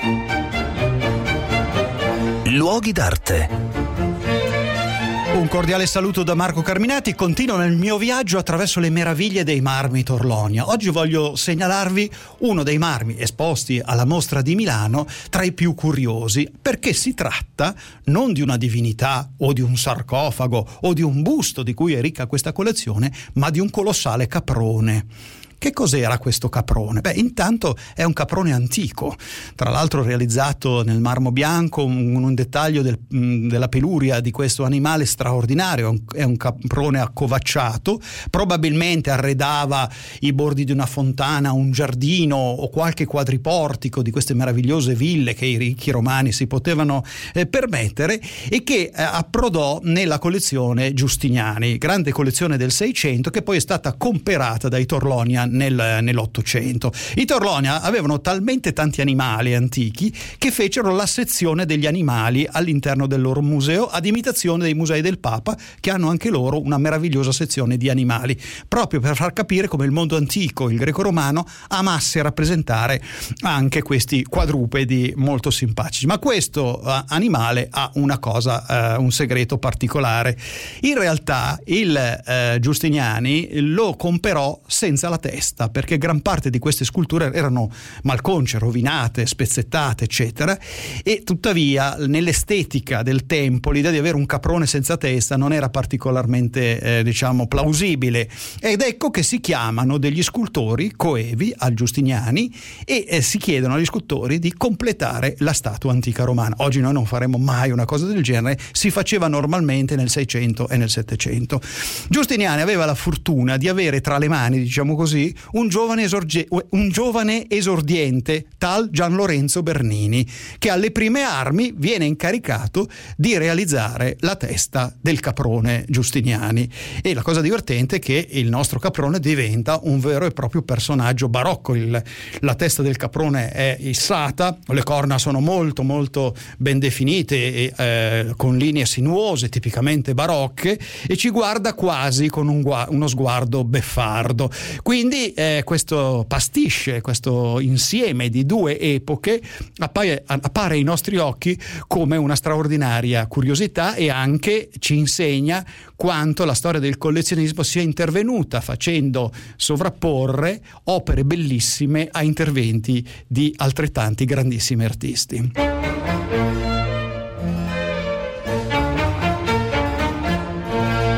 Luoghi d'arte. Un cordiale saluto da Marco Carminati. Continuo nel mio viaggio attraverso le meraviglie dei marmi Torlonia. Oggi voglio segnalarvi uno dei marmi esposti alla mostra di Milano tra i più curiosi, perché si tratta non di una divinità o di un sarcofago o di un busto di cui è ricca questa collezione, ma di un colossale caprone. Che cos'era questo caprone? Intanto è un caprone antico, tra l'altro realizzato nel marmo bianco, un dettaglio della peluria di questo animale straordinario. È un caprone accovacciato, probabilmente arredava i bordi di una fontana, un giardino o qualche quadriportico di queste meravigliose ville che i ricchi romani si potevano permettere, e che approdò nella collezione Giustiniani, grande collezione del 600 che poi è stata comperata dai Torlonia nell'800. I Torlonia avevano talmente tanti animali antichi che fecero la sezione degli animali all'interno del loro museo, ad imitazione dei musei del Papa, che hanno anche loro una meravigliosa sezione di animali, proprio per far capire come il mondo antico, il greco-romano, amasse rappresentare anche questi quadrupedi molto simpatici. Ma questo animale ha una cosa, un segreto particolare. In realtà il Giustiniani lo comperò senza la testa, perché gran parte di queste sculture erano malconce, rovinate, spezzettate, eccetera, e tuttavia nell'estetica del tempo l'idea di avere un caprone senza testa non era particolarmente plausibile, ed ecco che si chiamano degli scultori coevi al Giustiniani e si chiedono agli scultori di completare la statua antica romana. Oggi noi non faremo mai una cosa del genere, si faceva normalmente nel 600 e nel 700. Giustiniani aveva la fortuna di avere tra le mani, diciamo così, un giovane esordiente, tal Gian Lorenzo Bernini, che alle prime armi viene incaricato di realizzare la testa del caprone Giustiniani. E la cosa divertente è che il nostro caprone diventa un vero e proprio personaggio barocco. La testa del caprone è issata, le corna sono molto molto ben definite con linee sinuose tipicamente barocche, e ci guarda quasi con uno sguardo beffardo. Quindi questo pasticce, questo insieme di due epoche appare ai nostri occhi come una straordinaria curiosità, e anche ci insegna quanto la storia del collezionismo sia intervenuta facendo sovrapporre opere bellissime a interventi di altrettanti grandissimi artisti.